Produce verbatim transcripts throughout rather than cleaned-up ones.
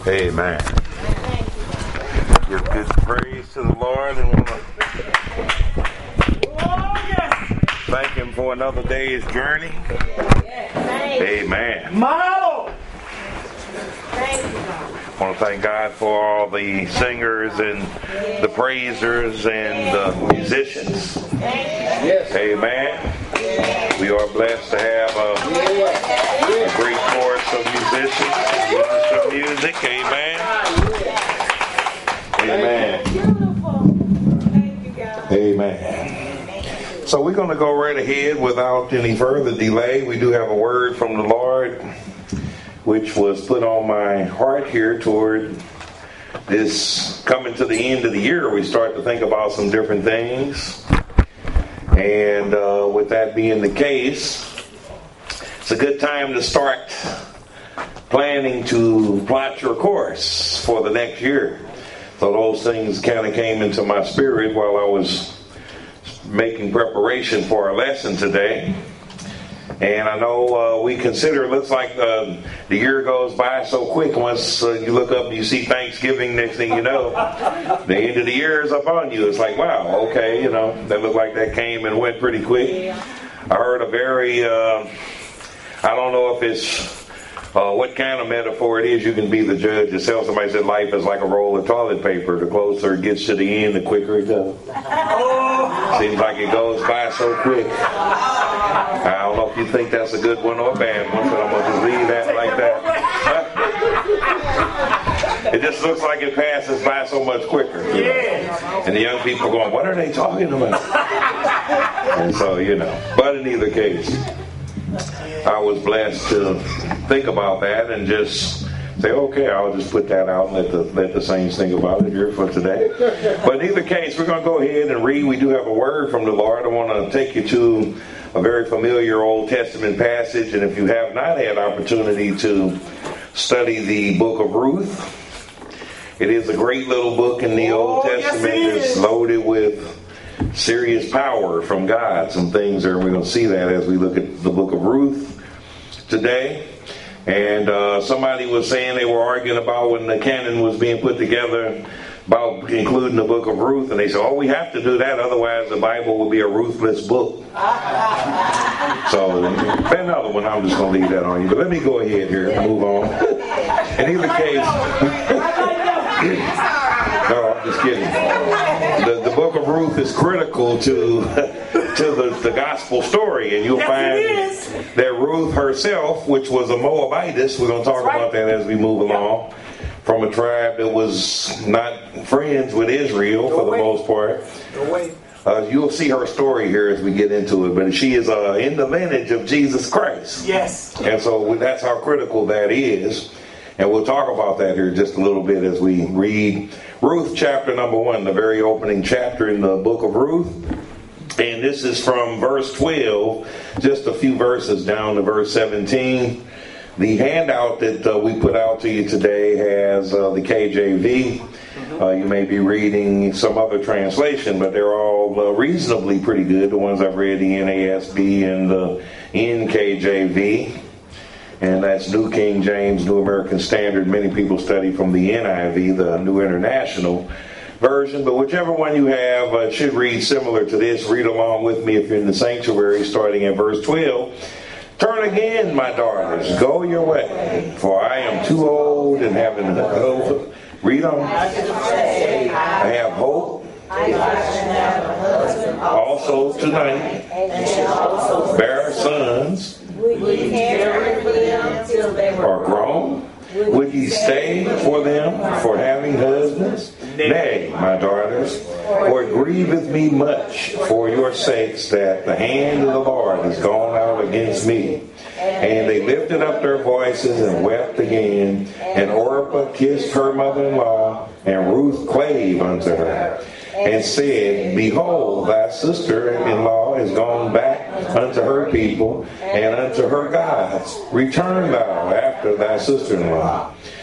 Amen. Give good praise to the Lord and want to thank Him for another day's journey. Amen. Model. I want to thank God for all the singers and the praisers and the musicians. Amen. We are blessed to have a, a great chorus of musicians, of music. Amen. Amen. Amen. So we're going to go right ahead without any further delay. We do have a word from the Lord, which was put on my heart here toward this coming to the end of the year. We start to think about some different things. And uh, with that being the case, it's a good time to start planning to plot your course for the next year. So those things kind of came into my spirit while I was making preparation for our lesson today. And I know uh, we consider, it looks like uh, the year goes by so quick. Once uh, you look up and you see Thanksgiving, next thing you know, the end of the year is up on you. It's like, wow, okay, you know, that looked like that came and went pretty quick. I heard a very, uh, I don't know if it's, uh, what kind of metaphor it is. You can be the judge yourself. Somebody said life is like a roll of toilet paper. The closer it gets to the end, the quicker it goes. Seems like it goes by so quick. I don't know if you think that's a good one or a bad one, but I'm going to just leave that like that. It just looks like it passes by so much quicker. You know? And the young people are going, what are they talking about? And so, you know. But in either case, I was blessed to think about that and just say, okay, I'll just put that out and let the let the saints think about it here for today. But in either case, we're going to go ahead and read. We do have a word from the Lord. I want to take you to a very familiar Old Testament passage. And if you have not had opportunity to study the book of Ruth, it is a great little book in the Old Testament. It's loaded with serious power from God. Some things are, we're going to see that as we look at the book of Ruth today. And uh, somebody was saying they were arguing about when the canon was being put together about including the book of Ruth, and they said, oh, we have to do that, otherwise the Bible will be a ruthless book. So another one, I'm just going to leave that on you. But let me go ahead here and move on. In either case, no, I'm just kidding. The, the book of Ruth is critical to to the, the gospel story, and you'll yes, find that Ruth herself, which was a Moabitess, we're going to talk That's about right. that as we move along, from a tribe that was not friends with Israel no for the way. most part. No way. Uh, you'll see her story here as we get into it, but she is uh, in the lineage of Jesus Christ. Yes. And so that's how critical that is. And we'll talk about that here just a little bit as we read Ruth chapter number one, the very opening chapter in the book of Ruth. And this is from verse twelve, just a few verses down to verse seventeen. The handout that uh, we put out to you today has uh, the K J V. Uh, you may be reading some other translation, but they're all uh, reasonably pretty good. The ones I've read, the N A S B and the N K J V. And that's New King James, New American Standard. Many people study from the N I V, the New International Version. But whichever one you have uh, should read similar to this. Read along with me if you're in the sanctuary, starting at verse twelve. Turn again, my daughters, go your way, for I am too old and having hope. Read on. I have hope. Also tonight, bear sons. Are grown? Would ye stay for them for having husbands? Nay, my daughters, for it grieveth me much for your sakes that the hand of the Lord is gone out against me. And they lifted up their voices and wept again. And Orpah kissed her mother-in-law, and Ruth clave unto her, and said, Behold, thy sister-in-law is gone back unto her people and unto her gods. Return thou after thy sister-in-law.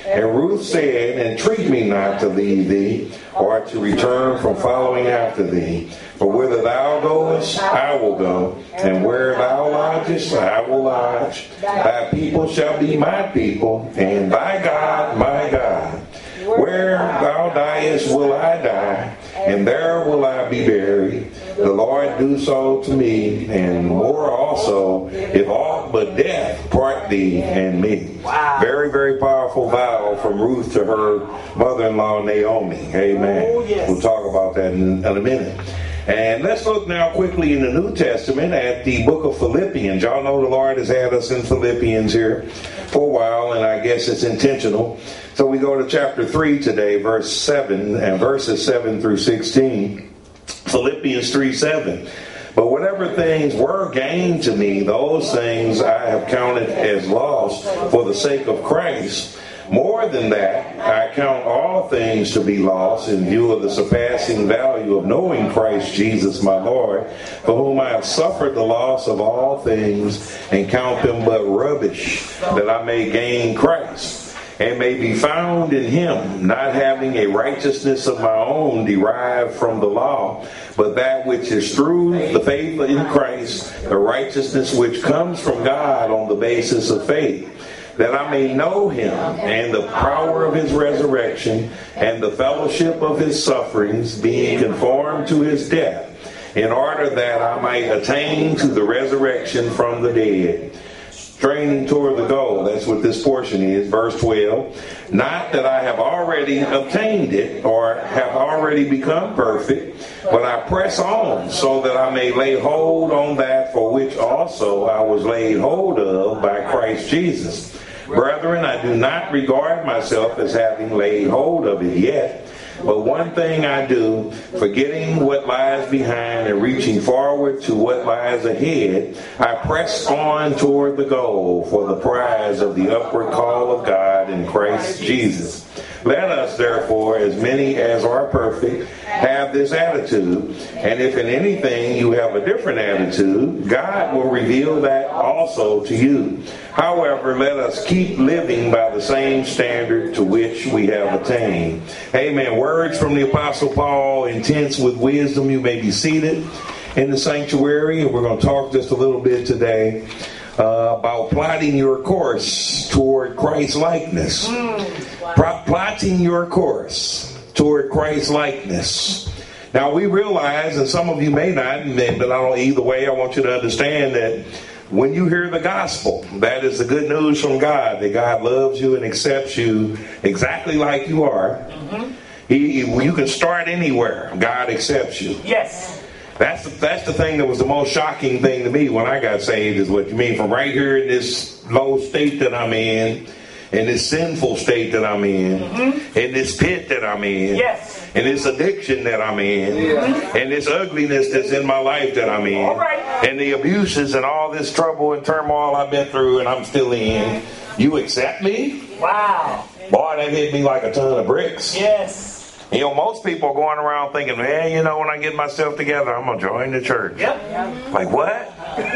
And Ruth said, entreat me not to leave thee, or to return from following after thee. For whither thou goest, I will go, and where thou lodgest, I will lodge. Thy people shall be my people, and thy God my God. Where thou diest will I die, and there will I be buried. The Lord do so to me, and more also, if aught but death part thee and me. Wow. Very, very powerful vow from Ruth to her mother-in-law Naomi. Amen. Oh, yes. We'll talk about that in, in a minute. And let's look now quickly in the New Testament at the book of Philippians. Y'all know the Lord has had us in Philippians here for a while, and I guess it's intentional. So we go to chapter three today, verse seven, and verses seven through sixteen. Philippians three seven. But whatever things were gained to me, those things I have counted as loss for the sake of Christ. More than that, I count all things to be lost in view of the surpassing value of knowing Christ Jesus my Lord, for whom I have suffered the loss of all things, and count them but rubbish, that I may gain Christ, and may be found in him, not having a righteousness of my own derived from the law, but that which is through the faith in Christ, the righteousness which comes from God on the basis of faith, that I may know him and the power of his resurrection and the fellowship of his sufferings, being conformed to his death, in order that I might attain to the resurrection from the dead. Straining toward the goal, that's what this portion is, verse twelve. Not that I have already obtained it or have already become perfect, but I press on so that I may lay hold on that for which also I was laid hold of by Christ Jesus. Brethren, I do not regard myself as having laid hold of it yet, but one thing I do, forgetting what lies behind and reaching forward to what lies ahead, I press on toward the goal for the prize of the upward call of God in Christ Jesus. Let us, therefore, as many as are perfect, have this attitude. And if in anything you have a different attitude, God will reveal that also to you. However, let us keep living by the same standard to which we have attained. Amen. Words from the Apostle Paul, intense with wisdom. You may be seated in the sanctuary, and we're going to talk just a little bit today uh, about plotting your course toward Christ likeness. Mm, wow. Pro- plotting your course toward Christ likeness. Now we realize, and some of you may not, but I don't. Either way, I want you to understand that when you hear the gospel, that is the good news from God, that God loves you and accepts you exactly like you are. Mm-hmm. He, you can start anywhere. God accepts you. Yes. That's the, that's the thing that was the most shocking thing to me when I got saved, is what you mean, from right here in this low state that I'm in, in this sinful state that I'm in, mm-hmm. in this pit that I'm in, yes. in this addiction that I'm in, mm-hmm. and this ugliness that's in my life that I'm in, all right. and the abuses and all this trouble and turmoil I've been through and I'm still in. You accept me? Wow. Boy, that hit me like a ton of bricks. Yes. You know, most people are going around thinking, man, you know, when I get myself together, I'm going to join the church. Yep. Like, what?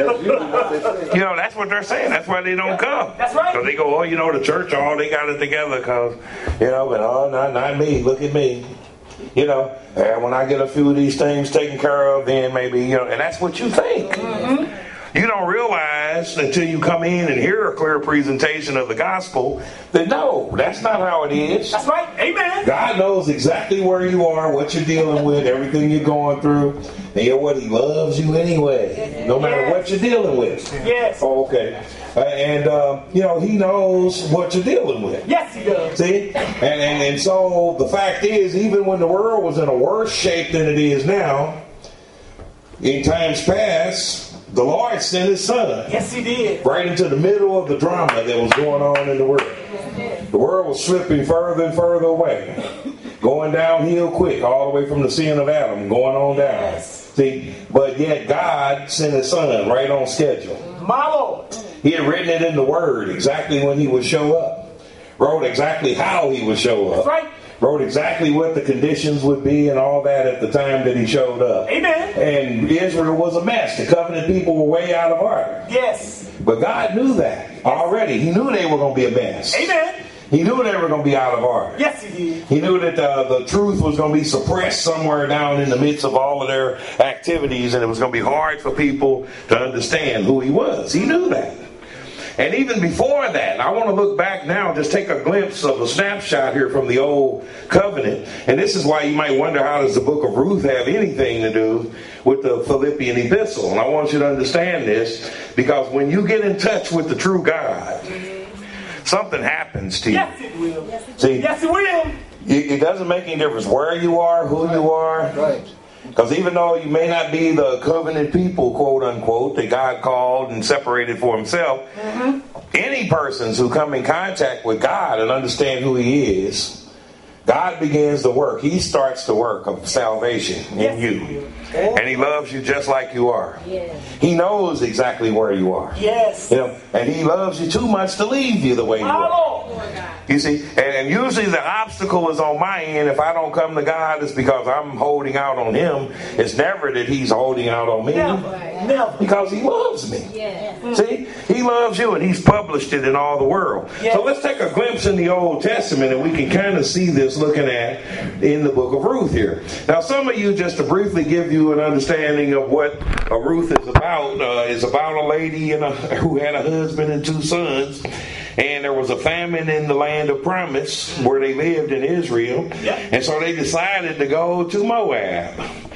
You know, that's what they're saying. That's why they don't come. That's right. Because they go, oh, you know, the church, oh, they got it together because, you know, but oh, not, not me. Look at me. You know, and when I get a few of these things taken care of, then maybe, you know, and that's what you think. Mm-hmm. You don't realize until you come in and hear a clear presentation of the gospel that no, that's not how it is. That's right. Amen. God knows exactly where you are, what you're dealing with, everything you're going through. And you know what? He loves you anyway, no matter yes. what you're dealing with. Yes. Oh, okay. Uh, and, uh, you know, he knows what you're dealing with. Yes, he does. See? And, and, and so the fact is, even when the world was in a worse shape than it is now, in times past, the Lord sent his son. Yes, he did. Right into the middle of the drama that was going on in the world. The world was slipping further and further away. Going downhill quick, all the way from the sin of Adam, going on down. Yes. See, but yet God sent his son right on schedule. My Lord. He had written it in the Word exactly when he would show up. Wrote exactly how he would show up. That's right. Wrote exactly what the conditions would be and all that at the time that he showed up. Amen. And Israel was a mess. The covenant people were way out of order. Yes. But God knew that already. He knew they were going to be a mess. Amen. He knew they were going to be out of order. Yes, he did. He knew that uh, the truth was going to be suppressed somewhere down in the midst of all of their activities, and it was going to be hard for people to understand who he was. He knew that. And even before that, I want to look back now, just take a glimpse of a snapshot here from the Old Covenant. And this is why you might wonder, how does the book of Ruth have anything to do with the Philippian epistle? And I want you to understand this, because when you get in touch with the true God, something happens to you. Yes, it will. See, yes, it will. It, it doesn't make any difference where you are, who you are. Right. Because even though you may not be the covenant people, quote unquote, that God called and separated for himself, mm-hmm. any persons who come in contact with God and understand who he is, God begins the work. He starts the work of salvation in yes. you. And he loves you just like you are. Yes. He knows exactly where you are. Yes. You know, and he loves you too much to leave you the way you are. You see, and, and usually the obstacle is on my end. If I don't come to God, it's because I'm holding out on him. It's never that he's holding out on me. Never. Never. Because he loves me. Yes. See, he loves you, and he's published it in all the world. Yes. So let's take a glimpse in the Old Testament, and we can kind of see this looking at in the book of Ruth here. Now, some of you, just to briefly give you an understanding of what a Ruth is about, uh, is about a lady and a, who had a husband and two sons. And there was a famine in the land of promise where they lived in Israel. Yep. And so they decided to go to Moab.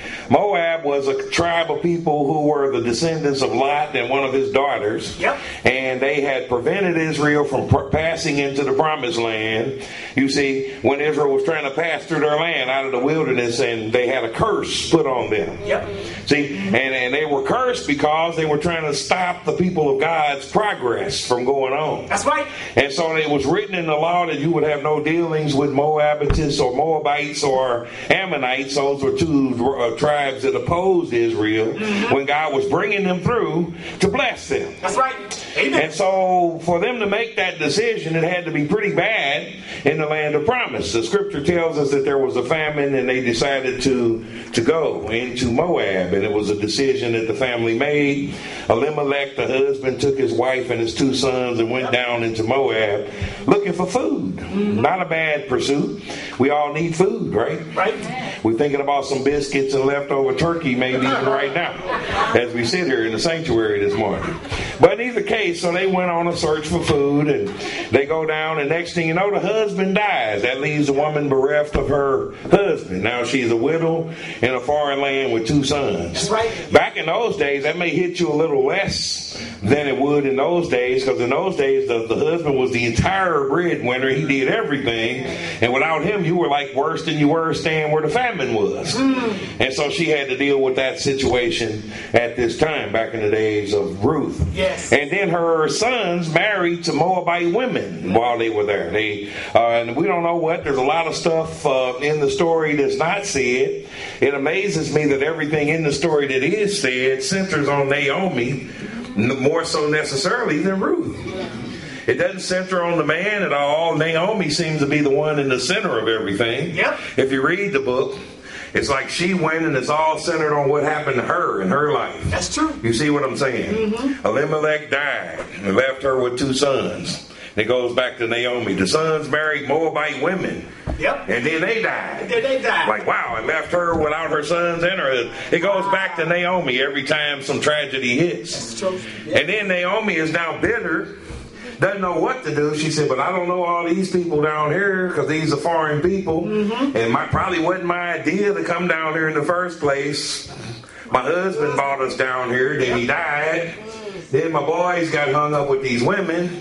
Moab was a tribe of people who were the descendants of Lot and one of his daughters. Yep. And they had prevented Israel from pr- passing into the promised land. You see, when Israel was trying to pass through their land out of the wilderness, and they had a curse put on them. Yep. See, and, and they were cursed because they were trying to stop the people of God's progress from going on. That's right. And so it was written in the law that you would have no dealings with Moabites or Moabites or Ammonites. Those were two uh, tribes that opposed Israel mm-hmm. when God was bringing them through to bless them. That's right. Amen. And so for them to make that decision, it had to be pretty bad in the land of promise. The scripture tells us that there was a famine, and they decided to, to go into Moab. And it was a decision that the family made. Elimelech, the husband, took his wife and his two sons and went down into Moab looking for food. Mm-hmm. Not a bad pursuit. We all need food, right? Right. We're thinking about some biscuits and leftover turkey maybe even right now as we sit here in the sanctuary this morning. But in either case, so they went on a search for food, and they go down, and next thing you know, the husband dies. That leaves the woman bereft of her husband. Now she's a widow in a foreign land with two sons. That's right. Back in those days, that may hit you a little less than it would in those days, because in those days, the, the husband was the entire breadwinner. He did everything, and without him, you were like worse than you were staying where the famine was. Mm. And so she had to deal with that situation at this time, back in the days of Ruth. Yes. And then her sons married to Moabite women while they were there. They uh, and we don't know what. There's a lot of stuff uh, in the story that's not said. It amazes me that everything in the story that is said centers on Naomi, more so necessarily than Ruth. It doesn't center on the man at all. Naomi seems to be the one in the center of everything. Yep. If you read the book, it's like she went, and it's all centered on what happened to her in her life. That's true. You see what I'm saying? Mm-hmm. Elimelech died and left her with two sons. It goes back to Naomi. The sons married Moabite women. Yep. And then they died. And then they died. Like, wow, and left her without her sons and her husband. It goes wow. back to Naomi every time some tragedy hits. That's true. Yep. And then Naomi is now bitter. Doesn't know what to do. She said, but I don't know all these people down here because these are foreign people. Mm-hmm. And my probably wasn't my idea to come down here in the first place. My husband brought us down here. Then he died. Then my boys got hung up with these women.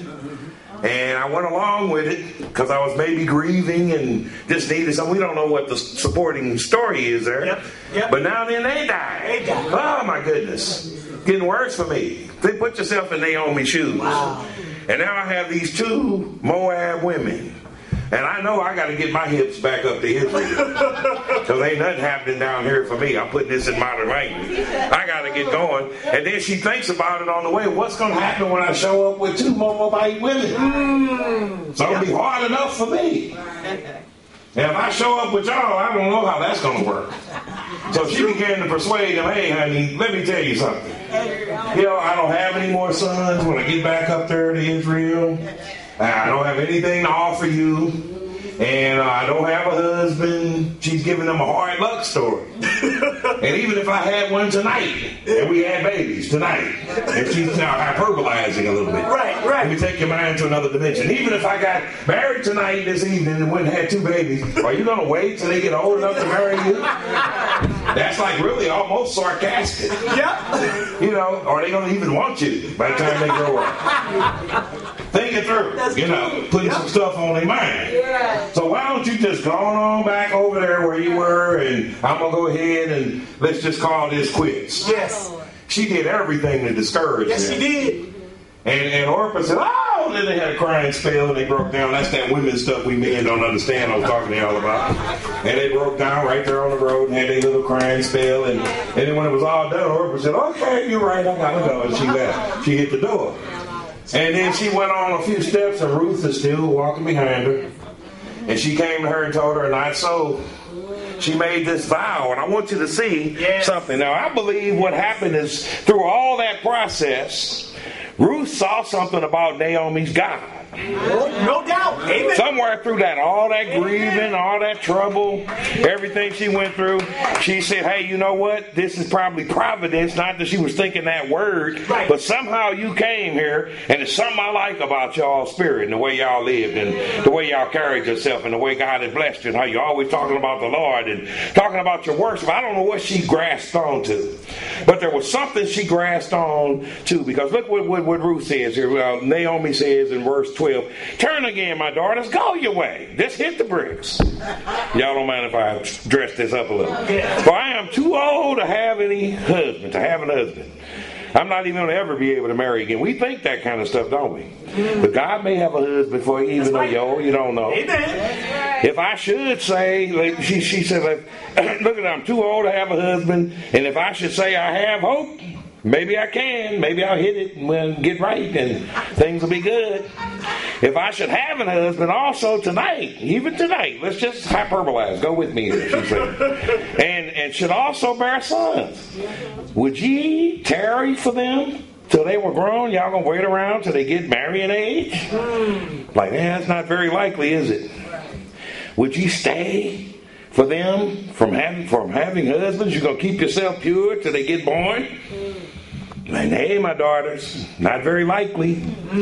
And I went along with it because I was maybe grieving and just needed something. We don't know what the supporting story is there. Yep. Yep. But now then they died. They died. Oh, my goodness. Getting worse for me. They put yourself in Naomi's shoes. Wow. And now I have these two Moab women. And I know I got to get my hips back up to Israel. Because ain't nothing happening down here for me. I'm putting this in modern language. I got to get going. And then she thinks about it on the way. What's going to happen when I show up with two Moabite women? Mm. So it'll be hard enough for me. And if I show up with y'all, I don't know how that's going to work. So she began to persuade him, hey, honey, let me tell you something. You know, I don't have any more sons when I get back up there to Israel. I don't have anything to offer you. And uh, I don't have a husband. She's giving them a hard luck story. And even if I had one tonight, and we had babies tonight, and she's now hyperbolizing a little bit. Right, right. Let me take your mind to another dimension. Even if I got married tonight this evening and went and had two babies, are you going to wait till they get old enough to marry you? That's like really almost sarcastic. Yep. You know, are they going to even want you by the time they grow up? Think it through. That's you know, true. Putting yep. some stuff on their mind. Yeah. So why don't you just go on back over there where you were, and I'm going to go ahead and let's just call this quits. Yes. She did everything to discourage yes, him. Yes, she did. And, and Orpah said, oh, then they had a crying spell and they broke down. That's that women stuff we men don't understand I was talking to y'all about. And they broke down right there on the road and had a little crying spell. And, and then when it was all done, Orpah said, okay, you're right, I gotta go. And she left. She hit the door. And then she went on a few steps and Ruth is still walking behind her. And she came to her and told her, not so. She made this vow, and I want you to see yes. something. Now, I believe what happened is through all that process, Ruth saw something about Naomi's God. No, no doubt. Amen. Somewhere through that, all that grieving, all that trouble, everything she went through, she said, hey, you know what? This is probably providence. Not that she was thinking that word, right. but somehow you came here, and it's something I like about y'all's spirit and the way y'all lived and the way y'all carried yourself and the way God has blessed you and how you're always talking about the Lord and talking about your worship. I don't know what she grasped onto, but there was something she grasped on to, because look what, what, what Ruth says here. Well, Naomi says in verse twelve, turn again, my daughters, go your way. Just hit the bricks. Y'all don't mind if I dress this up a little. For I am too old to have any husband, to have an husband. I'm not even going to ever be able to marry again. We think that kind of stuff, don't we? But God may have a husband for you, even though you're old, you don't know. If I should say, like she, she said, like, look at, I'm too old to have a husband, and if I should say I have hope, maybe I can. Maybe I'll hit it and we'll get right and things will be good. If I should have a husband also tonight, even tonight, let's just hyperbolize. Go with me here, she said. And, and should also bear sons. Would ye tarry for them till they were grown? Y'all gonna wait around till they get marrying age? Like, man, that's not very likely, is it? Would ye stay for them from having, from having husbands? You're gonna keep yourself pure till they get born? And hey, my daughters, not very likely.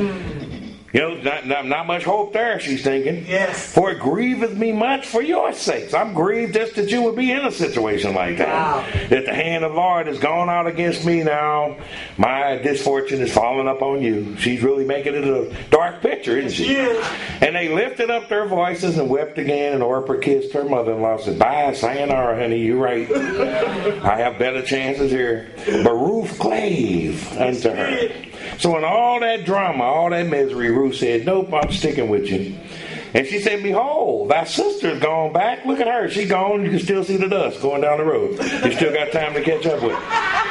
You know, not, not, not much hope there, she's thinking. Yes. For it grieveth me much for your sakes. I'm grieved just that you would be in a situation like that. Wow. That the hand of the Lord has gone out against me now. My misfortune is falling up on you. She's really making it a dark picture, isn't she? Yes. And they lifted up their voices and wept again, and Orpah kissed her mother-in-law and said, bye, sayonara, honey, you're right. I have better chances here. But Ruth clave unto her. So in all that drama, all that misery, Ruth said, nope, I'm sticking with you. And she said, behold, thy sister's gone back. Look at her. She's gone. You can still see the dust going down the road. You still got time to catch up with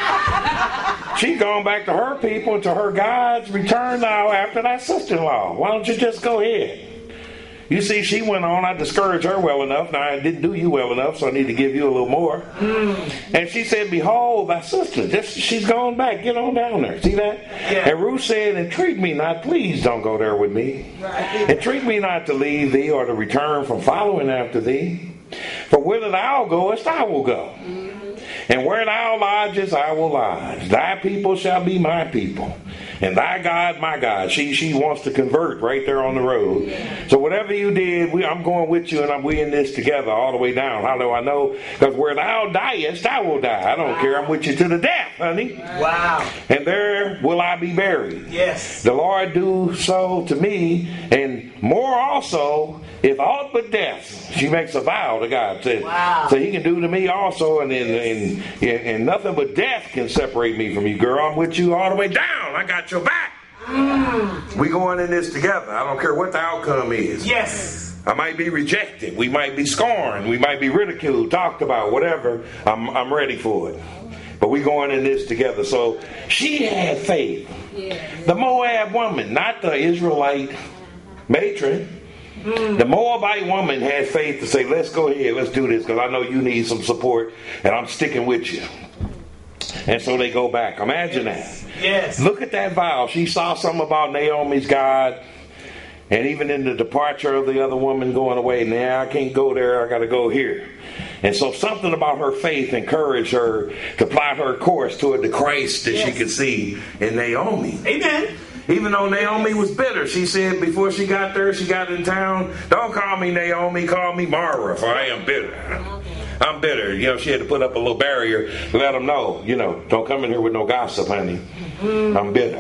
her. She's gone back to her people and to her gods. Return now after thy sister-in-law. Why don't you just go ahead? You see, she went on. I discouraged her well enough. Now, I didn't do you well enough, so I need to give you a little more. Mm. And she said, behold, thy sister. Just, she's gone back. Get on down there. See that? Yeah. And Ruth said, entreat me not. Please don't go there with me. Right. Entreat me not to leave thee or to return from following after thee. For whither thou goest, I will go. Mm. And where thou lodgest, I will lodge. Thy people shall be my people. And thy God, my God. She she wants to convert right there on the road. Yeah. So whatever you did, we, I'm going with you and I'm we in this together all the way down. How do I know? Because where thou diest, I will die. I don't wow. care. I'm with you to the death, honey. Wow. And there will I be buried. Yes. The Lord do so to me, and more also, if aught but death. She makes a vow to God. Says, wow. So he can do to me also, and, and, and, and nothing but death can separate me from you, girl. I'm with you all the way down. I got your back. Mm. We going in this together. I don't care what the outcome is. Yes. I might be rejected. We might be scorned. We might be ridiculed, talked about, whatever. I'm, I'm ready for it. But we going in this together. So she had faith. Yeah. The Moab woman, not the Israelite matron. Mm. The Moabite woman had faith to say, let's go ahead, let's do this, because I know you need some support, and I'm sticking with you. And so they go back. Imagine yes. that. Yes. Look at that vow. She saw something about Naomi's God. And even in the departure of the other woman going away, now I can't go there, I got to go here. And so something about her faith encouraged her to plot her course toward the Christ that yes. she could see in Naomi. Amen. Even though Naomi was bitter, she said before she got there, she got in town, don't call me Naomi, call me Mara, for I am bitter. I'm bitter. You know, she had to put up a little barrier to let them know, you know, don't come in here with no gossip, honey. I'm bitter.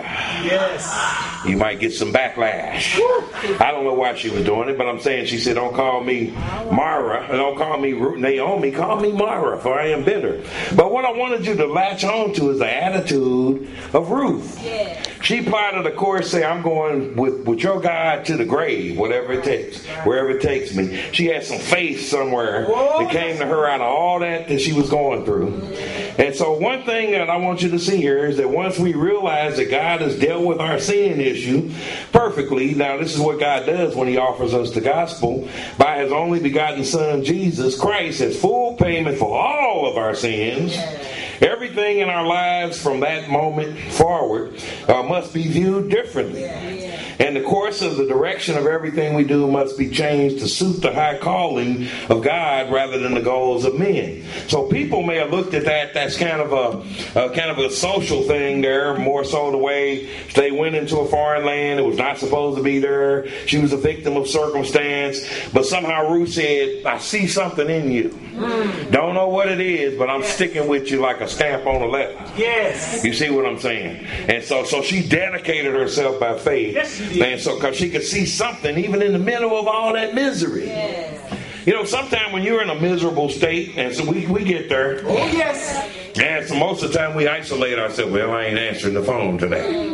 Yes. You might get some backlash. I don't know why she was doing it, but I'm saying she said, don't call me Mara, don't call me Naomi, call me Mara, for I am bitter. But what I wanted you to latch on to is the attitude of Ruth. Yeah. She plotted a course, say, I'm going with, with your God to the grave, whatever it takes, wherever it takes me. She had some faith somewhere that came to her out of all that that she was going through. And so one thing that I want you to see here is that once we realize that God has dealt with our sin issue perfectly, now this is what God does when he offers us the gospel, by his only begotten son Jesus Christ as full payment for all of our sins. Everything in our lives from that moment forward uh, must be viewed differently. And the course of the direction of everything we do must be changed to suit the high calling of God rather than the goals of men. So people may have looked at that, that's kind of a, a kind of a social thing there, more so the way they went into a foreign land, it was not supposed to be there, she was a victim of circumstance, but somehow Ruth said, I see something in you. Mm. Don't know what it is, but I'm yes. sticking with you like a stamp on a letter. Yes. You see what I'm saying? And so so she dedicated herself by faith. Yes, she did. And so because she could see something even in the middle of all that misery. Yes. You know, sometimes when you're in a miserable state, and so we, we get there. Oh, yes. And so most of the time we isolate ourselves. Well, I ain't answering the phone today.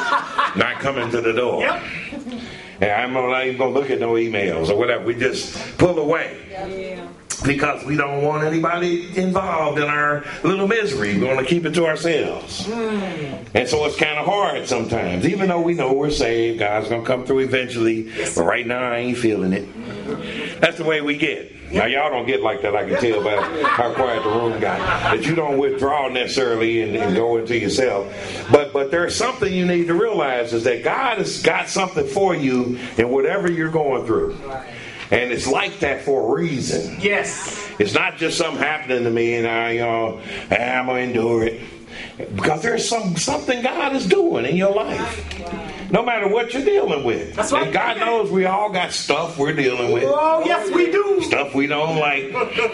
Not coming to the door. Yep. And I'm not even going to look at no emails or whatever. We just pull away. Yeah. Because we don't want anybody involved in our little misery. We want to keep it to ourselves. Mm. And so it's kind of hard sometimes. Even though we know we're saved, God's going to come through eventually. But right now, I ain't feeling it. That's the way we get. Now, y'all don't get like that, I can tell by how quiet the room got. That you don't withdraw necessarily and, and go into yourself. But but there's something you need to realize is that God has got something for you in whatever you're going through. And it's like that for a reason. Yes. It's not just something happening to me and I, you know, I'm going to endure it. Because there's some something God is doing in your life. No matter what you're dealing with. That's right. And God knows we all got stuff we're dealing with. Oh, yes, we do. Stuff we don't like.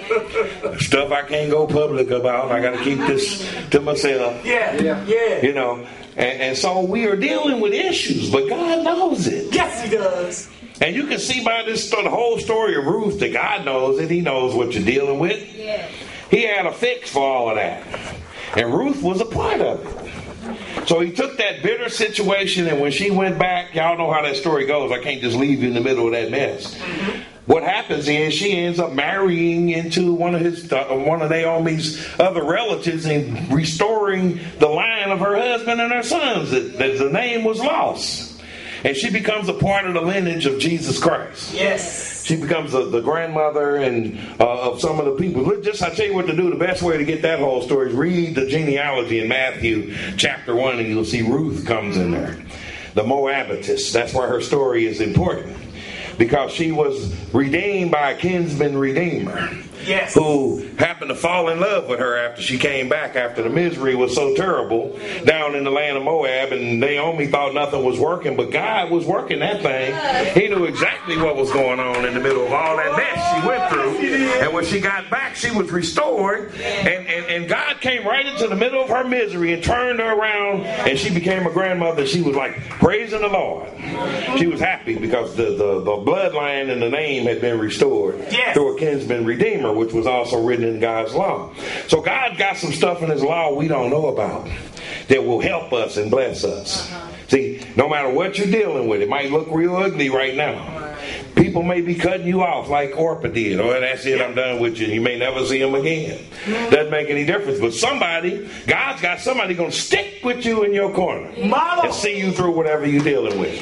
Stuff I can't go public about. I got to keep this to myself. Yeah, yeah, yeah. You know, and, and so we are dealing with issues, but God knows it. Yes, he does. And you can see by this the whole story of Ruth that God knows it. He knows what you're dealing with. Yeah. He had a fix for all of that. And Ruth was a part of it. So he took that bitter situation, and when she went back, y'all know how that story goes. I can't just leave you in the middle of that mess. Mm-hmm. What happens is she ends up marrying into one of his, uh, one of Naomi's other relatives and restoring the line of her husband and her sons. That, that the name was lost. And she becomes a part of the lineage of Jesus Christ. Yes. She becomes a, the grandmother and uh, of some of the people. Look, just I tell you what to do. The best way to get that whole story is read the genealogy in Matthew chapter one, and you'll see Ruth comes in there. The Moabitess. That's why her story is important. Because she was redeemed by a kinsman redeemer. Yes. Who happened to fall in love with her after she came back, after the misery was so terrible down in the land of Moab, and Naomi thought nothing was working, but God was working that thing. He knew exactly what was going on in the middle of all that mess she went through. And when she got back, she was restored, and, and, and God came right into the middle of her misery and turned her around, and she became a grandmother. She was like praising the Lord. She was happy because the, the, the bloodline and the name had been restored yes. through a kinsman redeemer, which was also written in God's law. So God got some stuff in his law we don't know about that will help us and bless us. Uh-huh. See, no matter what you're dealing with, it might look real ugly right now. Right. People may be cutting you off like Orpah did. Oh, that's it, I'm done with you. You may never see them again. Mm-hmm. Doesn't make any difference. But somebody, God's got somebody going to stick with you in your corner Mama. and see you through whatever you're dealing with.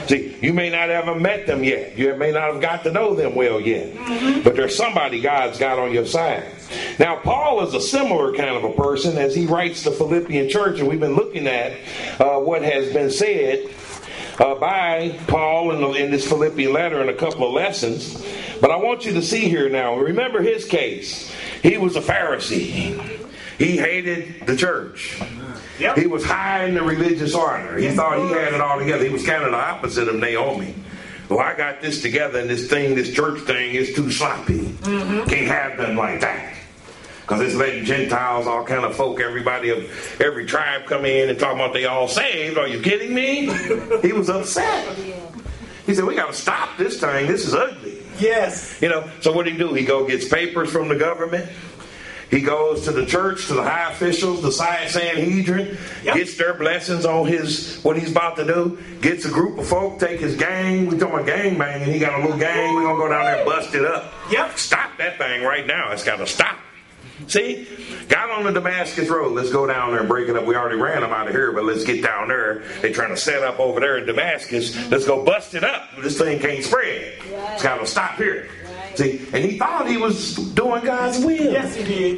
See, you may not have met them yet. You may not have got to know them well yet. Mm-hmm. But there's somebody God's got on your side. Now, Paul is a similar kind of a person as he writes the Philippian church, and we've been looking at uh, what has been said uh, by Paul in, the, in this Philippian letter in a couple of lessons. But I want you to see here now, remember his case. He was a Pharisee. He hated the church. Yep. He was high in the religious order. He yes, thought he had it all together. He was kind of the opposite of Naomi. Well, I got this together, and this thing, this church thing is too sloppy. Mm-hmm. Can't have nothing like that. Because it's letting Gentiles, all kind of folk, everybody of every tribe come in and talk about they all saved. Are you kidding me? He was upset. He said, we got to stop this thing. This is ugly. Yes. You know, so what did he do? He go gets papers from the government. He goes to the church, to the high officials, the Sanhedrin, yep. gets their blessings on his what he's about to do, gets a group of folk, take his gang. We talking about gang banging. He got a little gang. We're going to go down there and bust it up. Yep. Stop that thing right now. It's got to stop. See? Got on the Damascus Road. Let's go down there and break it up. We already ran them out of here, but let's get down there. They're trying to set up over there in Damascus. Let's go bust it up. This thing can't spread. It's got to stop here. See, and he thought he was doing God's will. Yes, he did.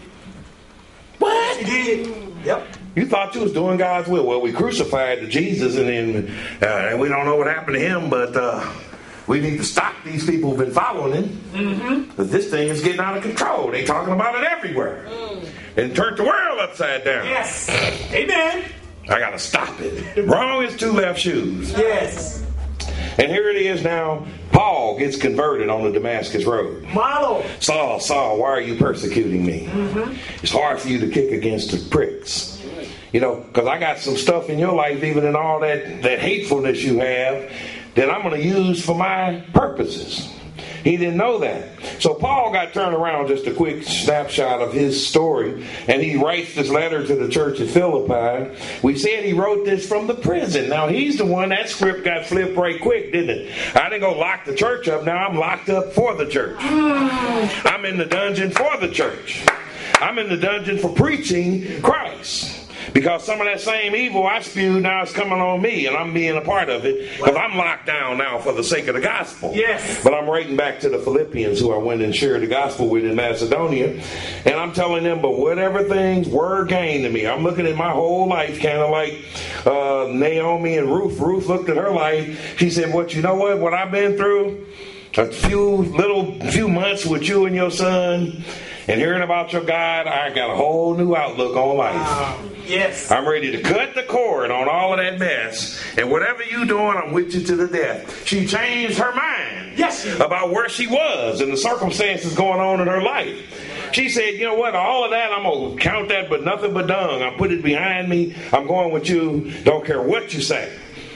What? He did. Yep. You thought you was doing God's will. Well, we crucified Jesus, and then uh, and we don't know what happened to him, but uh, we need to stop these people who've been following him. Mm-hmm. Because this thing is getting out of control. They talking about it everywhere. Mm. And turned the world upside down. Yes. Amen. I got to stop it. Wrong is two left shoes. Yes. And here it is now. Paul gets converted on the Damascus Road. Model. Saul, Saul, why are you persecuting me? Mm-hmm. It's hard for you to kick against the pricks. You know, because I got some stuff in your life, even in all that, that hatefulness you have, that I'm going to use for my purposes. He didn't know that. So Paul got turned around, just a quick snapshot of his story, and he writes this letter to the church at Philippi. We said he wrote this from the prison. Now he's the one, that script got flipped right quick, didn't it? I didn't go lock the church up. Now I'm locked up for the church. I'm in the dungeon for the church. I'm in the dungeon for preaching Christ. Because some of that same evil I spewed now is coming on me, and I'm being a part of it, because I'm locked down now for the sake of the gospel. Yes. But I'm writing back to the Philippians, who I went and shared the gospel with in Macedonia, and I'm telling them, but whatever things were gained to me, I'm looking at my whole life kind of like uh, Naomi and Ruth. Ruth looked at her life. She said, what, you know what, what I've been through? A few little few months with you and your son, and hearing about your God, I got a whole new outlook on life. Wow. Yes. I'm ready to cut the cord on all of that mess. And whatever you doing, I'm with you to the death. She changed her mind yes. about where she was and the circumstances going on in her life. She said, you know what, all of that, I'm going to count that but nothing but dung. I put it behind me. I'm going with you. Don't care what you say.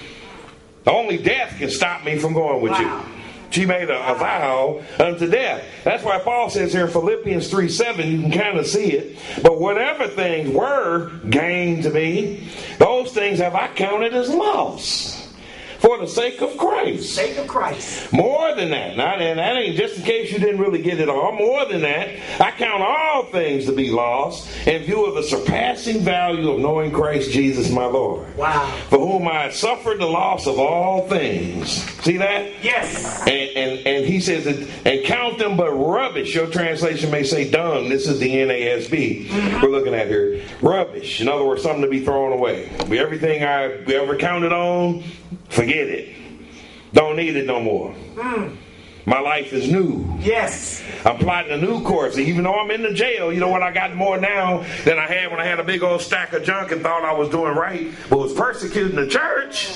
Only death can stop me from going with wow. you. She made a, a vow unto death. That's why Paul says here in Philippians three seven, you can kind of see it. But whatever things were gained to me, those things have I counted as loss. For the sake of Christ. Sake of Christ. More than that. Now, and that ain't just in case you didn't really get it all. More than that, I count all things to be lost in view of the surpassing value of knowing Christ Jesus my Lord. Wow. For whom I have suffered the loss of all things. See that? Yes. And and, and he says, that, and count them but rubbish. Your translation may say dung. This is the N A S B mm-hmm. we're looking at here. Rubbish. In other words, something to be thrown away. Everything I ever counted on, forget it. Don't need it no more. Mm. My life is new. Yes. I'm plotting a new course. Even though I'm in the jail, you know what, I got more now than I had when I had a big old stack of junk and thought I was doing right, but was persecuting the church.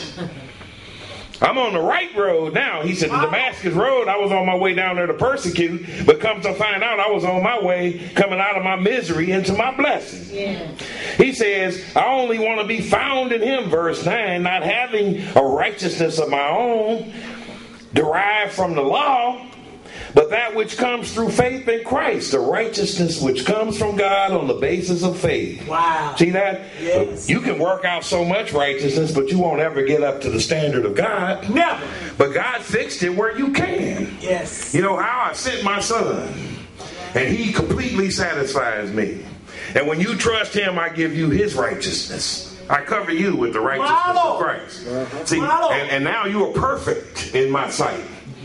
I'm on the right road now. He said, the Damascus Road, I was on my way down there to persecute, but come to find out I was on my way coming out of my misery into my blessing. Yeah. He says, I only want to be found in him, verse nine, not having a righteousness of my own derived from the law, but that which comes through faith in Christ, the righteousness which comes from God on the basis of faith. Wow. See that? Yes. You can work out so much righteousness, but you won't ever get up to the standard of God. Never. But God fixed it where you can. Yes. You know how? I sent my son, and he completely satisfies me. And when you trust him, I give you his righteousness. I cover you with the righteousness of Christ. Uh-huh. See, and, and now you are perfect in my sight.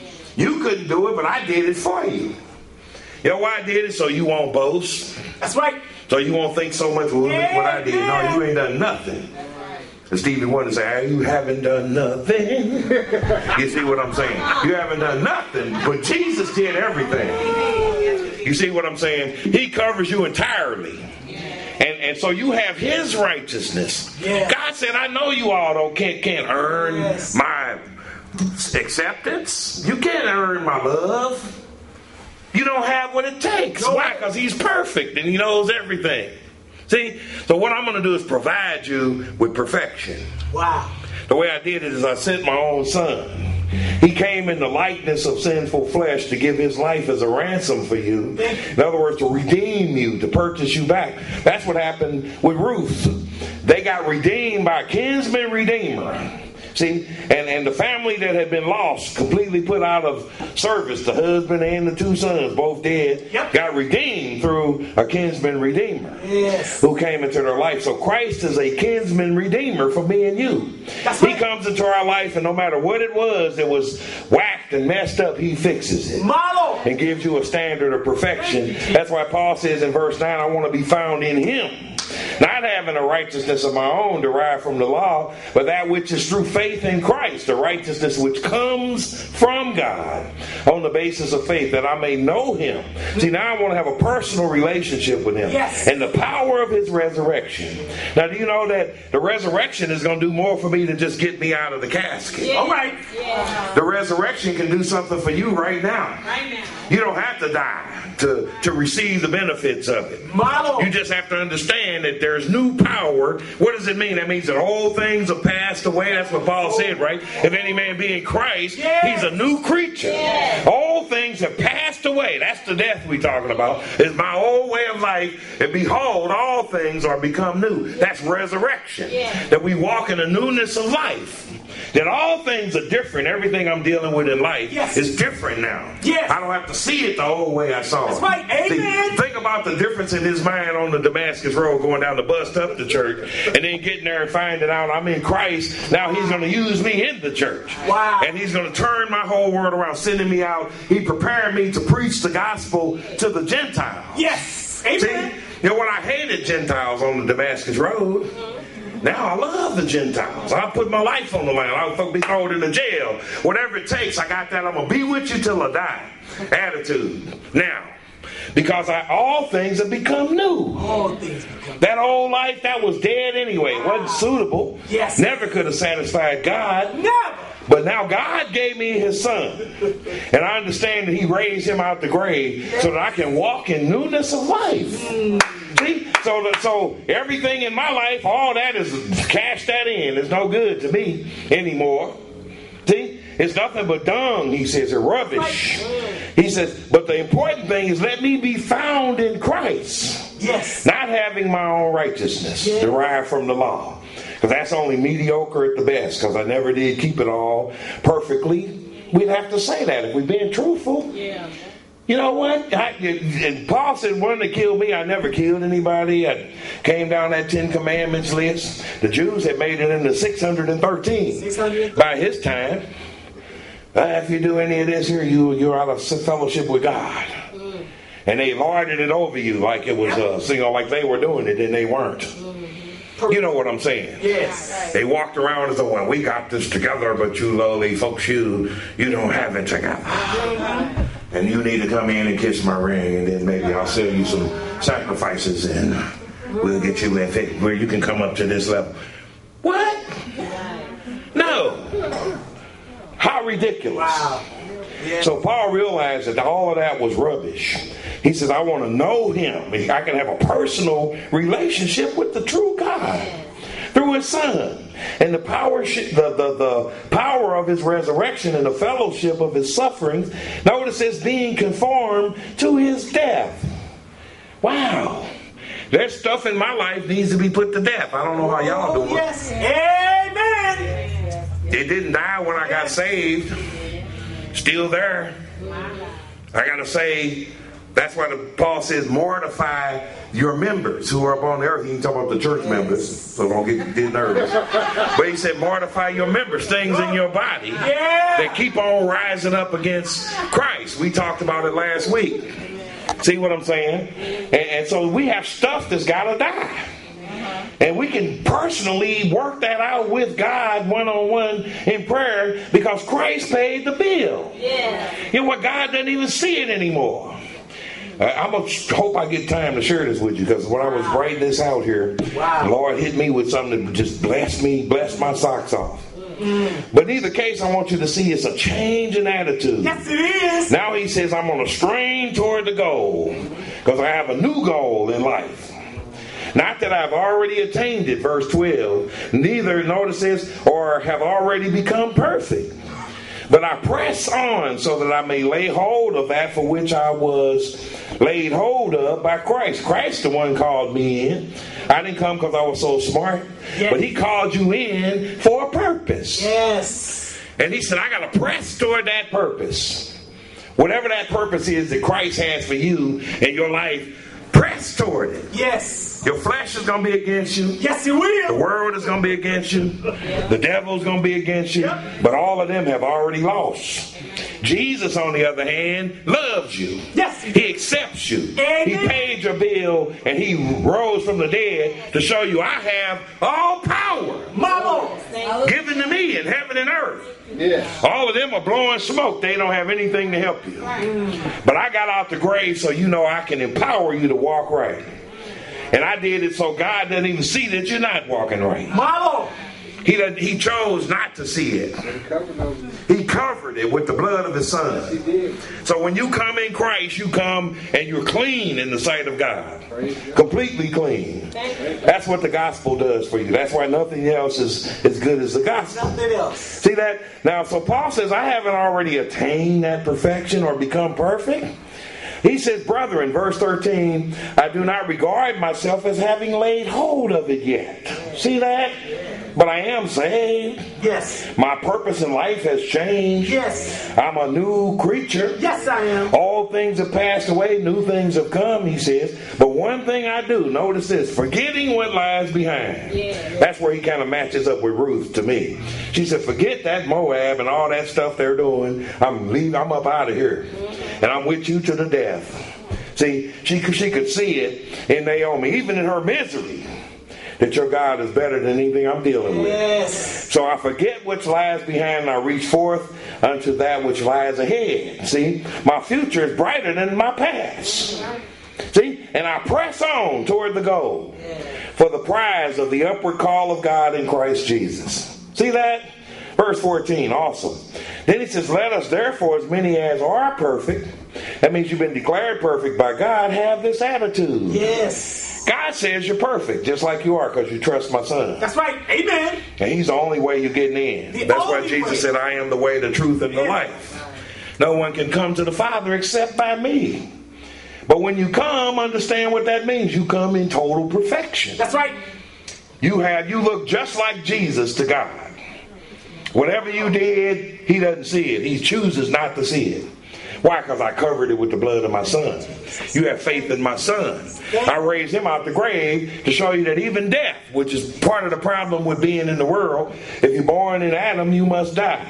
You couldn't do it, but I did it for you. You know why I did it? So you won't boast. That's right. So you won't think so much, well, look what I did. No, you ain't done nothing. And Stevie Wonder say, you haven't done nothing. You see what I'm saying? You haven't done nothing, but Jesus did everything. You see what I'm saying? He covers you entirely. And, and so you have his righteousness. Yeah. God said, I know you all don't, can't, can't earn yes. my acceptance. You can't earn my love. You don't have what it takes. No. Why? Because he's perfect and he knows everything. See? So what I'm going to do is provide you with perfection. Wow. The way I did it is I sent my own son. He came in the likeness of sinful flesh to give his life as a ransom for you. In other words, to redeem you, to purchase you back. That's what happened with Ruth. They got redeemed by a kinsman redeemer. See, and, and the family that had been lost, completely put out of service, the husband and the two sons, both dead, yep. got redeemed through a kinsman redeemer yes. who came into their life. So Christ is a kinsman redeemer for me and you. That's right. He comes into our life, and no matter what it was that was whacked and messed up, he fixes it. Model. And gives you a standard of perfection. That's why Paul says in verse nine, I want to be found in him. Not having a righteousness of my own derived from the law, but that which is through faith in Christ, the righteousness which comes from God on the basis of faith, that I may know him. See, now I want to have a personal relationship with him. Yes. And the power of his resurrection. Now, do you know that the resurrection is going to do more for me than just get me out of the casket? Yeah. All right. Yeah. The resurrection can do something for you right now. Right now. You don't have to die to, to receive the benefits of it. Model. You just have to understand that there's new power. What does it mean? That means that all things have passed away. That's what Paul said, right? If any man be in Christ, yes. he's a new creature. Yes. All things have passed away. That's the death we're talking about. It's my old way of life. And behold, all things are become new. That's resurrection. Yes. That we walk in a newness of life. That all things are different. Everything I'm dealing with in life yes. is different now. Yes. I don't have to see it the old way I saw it. That's right. Amen. See, think about the difference in his mind on the Damascus Road going down the bus up to church and then getting there and finding out I'm in Christ. Now he's going to use me in the church. Wow. And he's going to turn my whole world around, sending me out. He prepared me to preach the gospel to the Gentiles. Yes. Amen. See, you know, when I hated Gentiles on the Damascus Road, now I love the Gentiles. I'll put my life on the line. I'll be thrown into jail. Whatever it takes, I got that. I'm going to be with you till I die. Attitude. Now, because I, all things have become new. All things become that old life that was dead anyway. Wow. Wasn't suitable. Yes. Never could have satisfied God. Never. But now God gave me his son. And I understand that he raised him out the grave so that I can walk in newness of life. Mm. See? So, that, so everything in my life, all that is cash that in. It's no good to me anymore. See? It's nothing but dung, he says, and rubbish. He says, but the important thing is let me be found in Christ. Yes. Not having my own righteousness yes. derived from the law. Because that's only mediocre at the best, because I never did keep it all perfectly. We'd have to say that if we're being truthful. Yeah. You know what? I, and Paul said, one that killed me, I never killed anybody. I came down that Ten Commandments list. The Jews had made it into six hundred thirteen six hundred by his time. Uh, if you do any of this here, you, you're out of fellowship with God. Mm. And they lorded it over you like it was, uh, you know, like they were doing it and they weren't. Mm-hmm. You know what I'm saying? Yes. They walked around as though, well, we got this together, but you lowly folks, you, you don't have it together. Mm-hmm. And you need to come in and kiss my ring, and then maybe I'll sell you some sacrifices, and we'll get you in fit where you can come up to this level. What? No. How ridiculous. Wow. Yeah. So Paul realized that all of that was rubbish. He says, I want to know him. I can have a personal relationship with the true God through his son. And the power, the, the, the power of his resurrection and the fellowship of his sufferings. Notice it's being conformed to his death. Wow. There's stuff in my life needs to be put to death. I don't know how y'all doing. Yes. Amen. It didn't die when I got saved. Still there. I got to say, That's why the, Paul says, mortify your members who are up on the earth. He ain't talking about the church members, so don't get, get nervous. But he said, mortify your members, things in your body Yeah. that keep on rising up against Christ. We talked about it last week. See what I'm saying? And, and so we have stuff that's got to die. And we can personally work that out with God one-on-one in prayer because Christ paid the bill. Yeah. You know what? God doesn't even see it anymore. Uh, I'm going to hope I get time to share this with you because when I was writing this out here, Wow. the Lord hit me with something that just blessed me, blessed my socks off. But in either case, I want you to see it's a change in attitude. Yes, it is. Now he says, I'm on a strain toward the goal because I have a new goal in life. Not that I've already attained it, verse twelve. Neither, notice this, or have already become perfect. But I press on so that I may lay hold of that for which I was laid hold of by Christ. Christ the one called me in. I didn't come because I was so smart. Yes. But he called you in for a purpose. Yes. And he said, I got to press toward that purpose. Whatever that purpose is that Christ has for you in your life, press toward it. Yes. Your flesh is going to be against you. Yes, it The will. world is going to be against you. The devil's going to be against you. But all of them have already lost. Jesus, on the other hand, loves you. Yes. He accepts you. Amen. He paid your bill and he rose from the dead to show you I have all power Mama. given to me in heaven and earth. Yes. All of them are blowing smoke. They don't have anything to help you. But I got out the grave so you know I can empower you to walk right. And I did it so God doesn't even see that you're not walking right. Mama. He doesn't, he chose not to see it. He covered it with the blood of his son. So when you come in Christ, you come and you're clean in the sight of God. Completely clean. That's what the gospel does for you. That's why nothing else is as good as the gospel. Nothing else. See that? Now, so Paul says, I haven't already attained that perfection or become perfect. He says, brethren, verse thirteen, I do not regard myself as having laid hold of it yet. See that? But I am saved. Yes. My purpose in life has changed. Yes. I'm a new creature. Yes, I am. All things have passed away, new things have come, he says. But one thing I do, notice this, forgetting what lies behind. Yeah. That's where he kind of matches up with Ruth to me. She said, forget that Moab and all that stuff they're doing. I'm leaving, I'm up out of here. And I'm with you to the death. See, she, she could see it in Naomi, even in her misery, that your God is better than anything I'm dealing with. Yes. So I forget which lies behind and I reach forth unto that which lies ahead. See, my future is brighter than my past. See, and I press on toward the goal for the prize of the upward call of God in Christ Jesus. See that? Verse fourteen, awesome. Then he says, let us therefore, as many as are perfect, that means you've been declared perfect by God, have this attitude. Yes. God says you're perfect, just like you are, because you trust my son. That's right. Amen. And he's the only way you're getting in. The That's why only Jesus way. said, I am the way, the truth, and the Yeah. life. No one can come to the Father except by me. But when you come, understand what that means. You come in total perfection. That's right. You have, you look just like Jesus to God. Whatever you did, he doesn't see it. He chooses not to see it. Why? Because I covered it with the blood of my son. You have faith in my son. I raised him out the grave to show you that even death, which is part of the problem with being in the world, if you're born in Adam, you must die.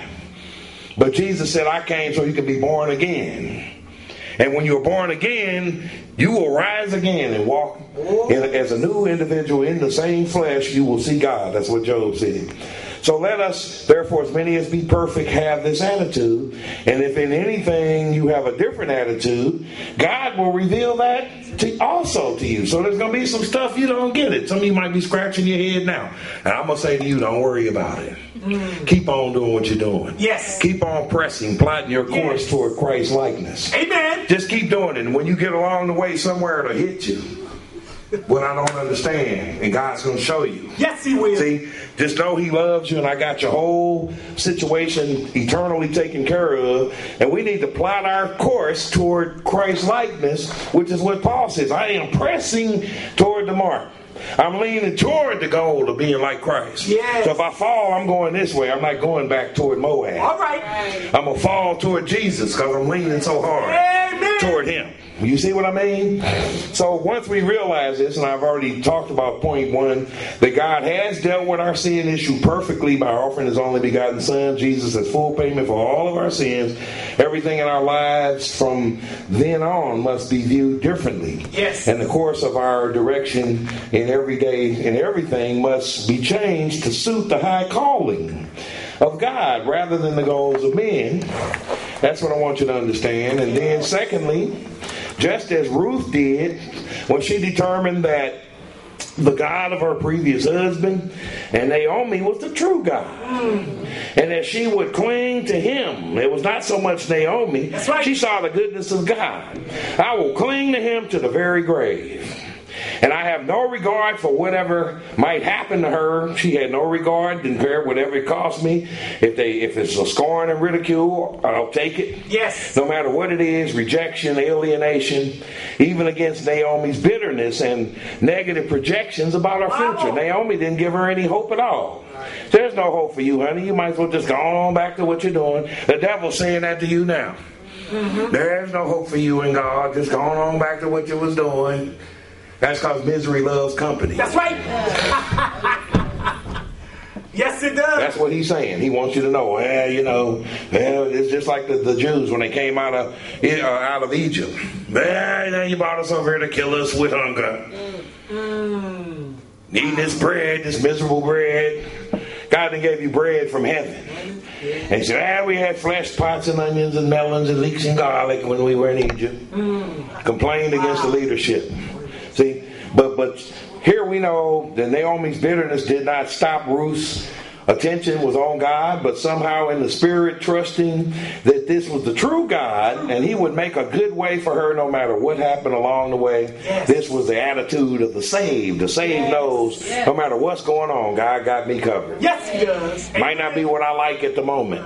But Jesus said, I came so you can be born again. And when you're born again, you will rise again and walk in, as a new individual in the same flesh. You will see God. That's what Job said. So let us, therefore, as many as be perfect, have this attitude. And if in anything you have a different attitude, God will reveal that to, also to you. So there's going to be some stuff you don't get it. Some of you might be scratching your head now. And I'm going to say to you, don't worry about it. Mm. Keep on doing what you're doing. Yes. Keep on pressing, plotting your course yes. toward Christ's likeness. Amen. Just keep doing it. And when you get along the way, somewhere it'll hit you. What I don't understand, and God's going to show you. Yes, he will. See, just know he loves you, and I got your whole situation eternally taken care of. And we need to plot our course toward Christ's likeness, which is what Paul says. I am pressing toward the mark. I'm leaning toward the goal of being like Christ. Yes. So if I fall, I'm going this way. I'm not going back toward Moab. All right. I'm going to fall toward Jesus because I'm leaning so hard. Amen. toward him. You see what I mean? So once we realize this, and I've already talked about point one, that God has dealt with our sin issue perfectly by offering his only begotten Son, Jesus, as full payment for all of our sins. Everything in our lives from then on must be viewed differently. Yes. And the course of our direction in every day and everything must be changed to suit the high calling of God rather than the goals of men. That's what I want you to understand. And then secondly, just as Ruth did when she determined that the God of her previous husband and Naomi was the true God, mm. and that she would cling to him. It was not so much Naomi. That's right. She saw the goodness of God. I will cling to him to the very grave. And I have no regard for whatever might happen to her. She had no regard, didn't care whatever it cost me. If they, if it's a scorn and ridicule, I'll take it. Yes. No matter what it is, rejection, alienation, even against Naomi's bitterness and negative projections about her wow. future. Naomi didn't give her any hope at all. There's no hope for you, honey. You might as well just go on back to what you're doing. The devil's saying that to you now. Mm-hmm. There's no hope for you in God. Just go on back to what you was doing. That's because misery loves company. That's right. Yes, it does. That's what he's saying. He wants you to know, well, you know, well, it's just like the, the Jews when they came out of uh, out of Egypt. Well, you know, you brought us over here to kill us with hunger. Mm. Eating this bread, this miserable bread. God then gave you bread from heaven. And he said, ah, we had flesh pots and onions and melons and leeks and garlic when we were in Egypt. Mm. Complained wow. against the leadership. See, but but here we know that Naomi's bitterness did not stop Ruth's attention was on God, but somehow in the spirit trusting that this was the true God and he would make a good way for her no matter what happened along the way. Yes. This was the attitude of the saved. The saved yes. knows yes. no matter what's going on, God got me covered. Yes, he does. Might not be what I like at the moment.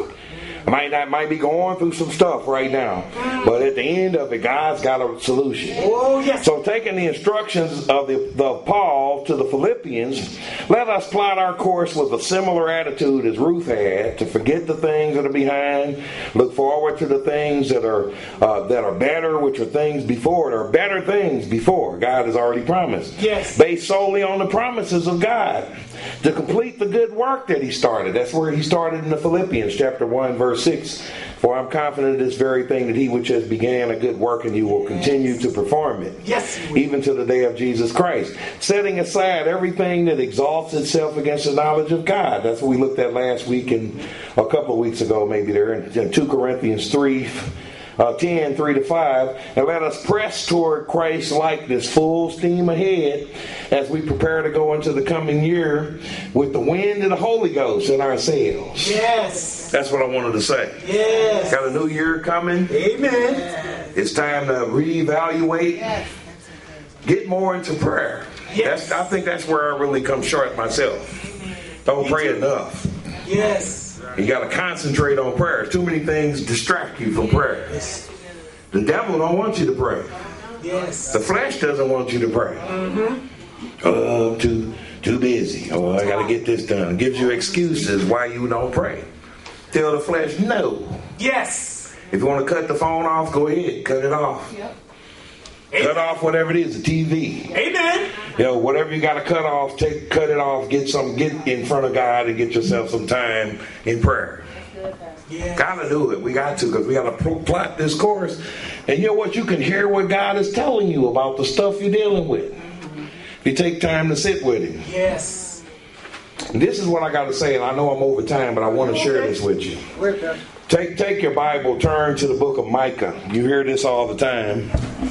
I might not might be going through some stuff right now, but at the end of it, God's got a solution. Oh, yes. So taking the instructions of the, the Paul to the Philippians, let us plot our course with a similar attitude as Ruth had, to forget the things that are behind, look forward to the things that are uh, that are better, which are things before. There are better things before God has already promised. Yes. Based solely on the promises of God to complete the good work that he started. That's where he started in the Philippians chapter one, verse six. For I'm confident of this very thing, that he which has began a good work in you will continue to perform it. Yes. Even to the day of Jesus Christ. Setting aside everything that exalts itself against the knowledge of God. That's what we looked at last week and a couple of weeks ago, maybe there in Second Corinthians three. Uh, ten, three to five, and let us press toward Christ's likeness, full steam ahead, as we prepare to go into the coming year with the wind and the Holy Ghost in our sails. Yes. That's what I wanted to say. Yes. Got a new year coming. Amen. Yes. It's time to reevaluate. Yes. Get more into prayer. Yes. That's, I think that's where I really come short myself. Don't pray enough. Yes. You got to concentrate on prayer. Too many things distract you from prayer. The devil don't want you to pray. Yes. The flesh doesn't want you to pray. Mm-hmm. Oh, I'm too, too busy. Oh, I got to get this done. It gives you excuses why you don't pray. Tell the flesh no. Yes. If you want to cut the phone off, go ahead. Cut it off. Yep. Cut off whatever it is, the T V. Amen. You know, whatever you got to cut off, take, cut it off. Get some, get in front of God and get yourself some time in prayer. Yeah. Gotta do it. We got to, because we got to plot this course. And you know what? You can hear what God is telling you about the stuff you're dealing with. Mm-hmm. If you take time to sit with Him. Yes. And this is what I got to say, and I know I'm over time, but I want to okay. share this with you. Take, take your Bible, turn to the book of Micah. You hear this all the time.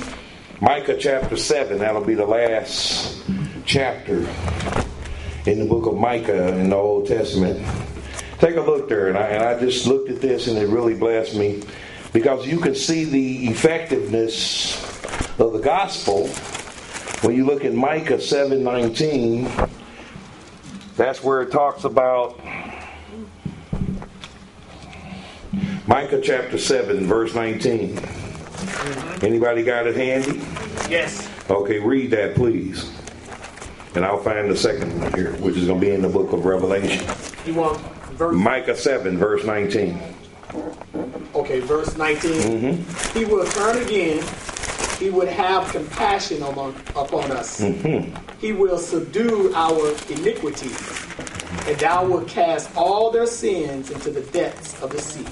Micah chapter seven, that'll be the last chapter in the book of Micah in the Old Testament. Take a look there, and I, and I just looked at this and it really blessed me, because you can see the effectiveness of the gospel when you look at Micah seven nineteen. That's where it talks about Micah chapter seven, verse nineteen. Mm-hmm. Anybody got it handy? Yes. Okay, read that, please. And I'll find the second one here, which is going to be in the book of Revelation. You want verse? Micah seven, verse nineteen. Okay. Okay, verse nineteen. Mm-hmm. He will turn again. He would have compassion among, upon us. Mm-hmm. He will subdue our iniquities. And thou wilt cast all their sins into the depths of the sea.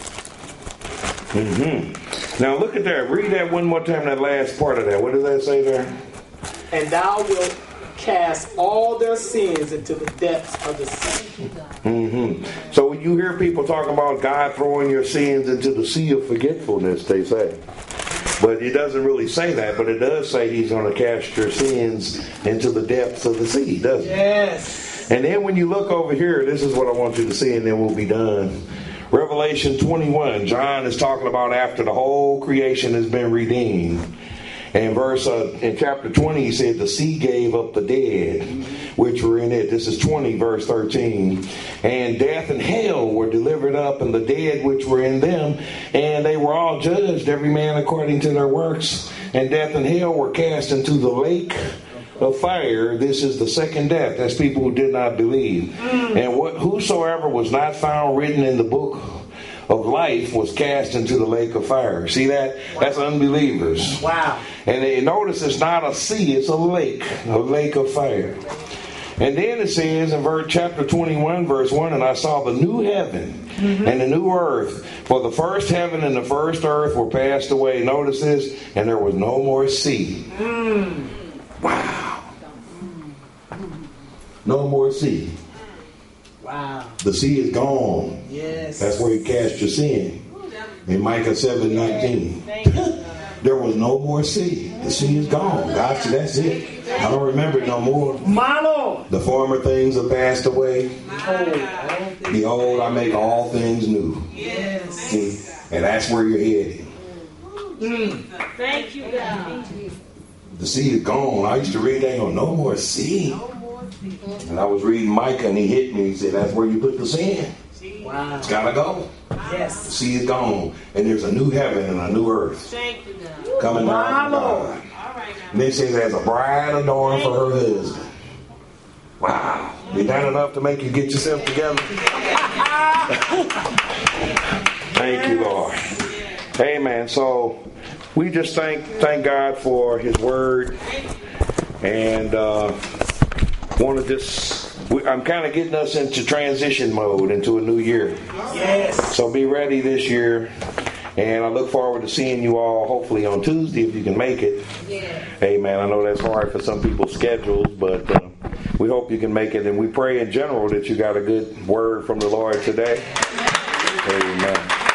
Mm-hmm. Now look at that. Read that one more time, that last part of that. What does that say there? And thou wilt cast all their sins into the depths of the sea. Mm-hmm. So when you hear people talking about God throwing your sins into the sea of forgetfulness, they say. But it doesn't really say that, but it does say he's going to cast your sins into the depths of the sea, doesn't it? Yes. And then when you look over here, this is what I want you to see, and then we'll be done. Revelation twenty-one, John is talking about after the whole creation has been redeemed. And verse uh, in chapter twenty, he said, the sea gave up the dead, which were in it. This is twenty, verse thirteen. And death and hell were delivered up, and the dead which were in them, and they were all judged, every man according to their works. And death and hell were cast into the lake of fire. This is the second death. That's people who did not believe. Mm. And what whosoever was not found written in the book of life was cast into the lake of fire. See that? Wow. That's unbelievers. Wow. And they, notice it's not a sea, it's a lake, a lake of fire. And then it says in verse chapter twenty-one, verse one, and I saw the new heaven mm-hmm. and the new earth. For the first heaven and the first earth were passed away. Notice this, and there was no more sea. Mm. Wow. No more sea. Wow. The sea is gone. Yes. That's where you cast your sin. In Micah seven nineteen. There was no more sea. The sea is gone. God said, that's it. I don't remember it no more. My Lord. The former things have passed away. Behold, I make all things new. Yes. See? And that's where you're headed. Mm. Thank you, God. The sea is gone. I used to read that, go, no more sea. And I was reading Micah, and he hit me. He said, that's where you put the sin. Wow. It's got to go. Yes. The sea is gone. And there's a new heaven and a new earth. Thank you, God. Coming down from God. And then it says, there's a bride adorned for her husband. Wow. Is that enough to make you get yourself together? Thank you, Lord. Amen. So we just thank thank God for His Word, and uh, want to just. We, I'm kind of getting us into transition mode into a new year. Yes. So be ready this year, and I look forward to seeing you all hopefully on Tuesday if you can make it. Yeah. Amen. I know that's hard for some people's schedules, but uh, we hope you can make it, and we pray in general that you got a good word from the Lord today. Amen.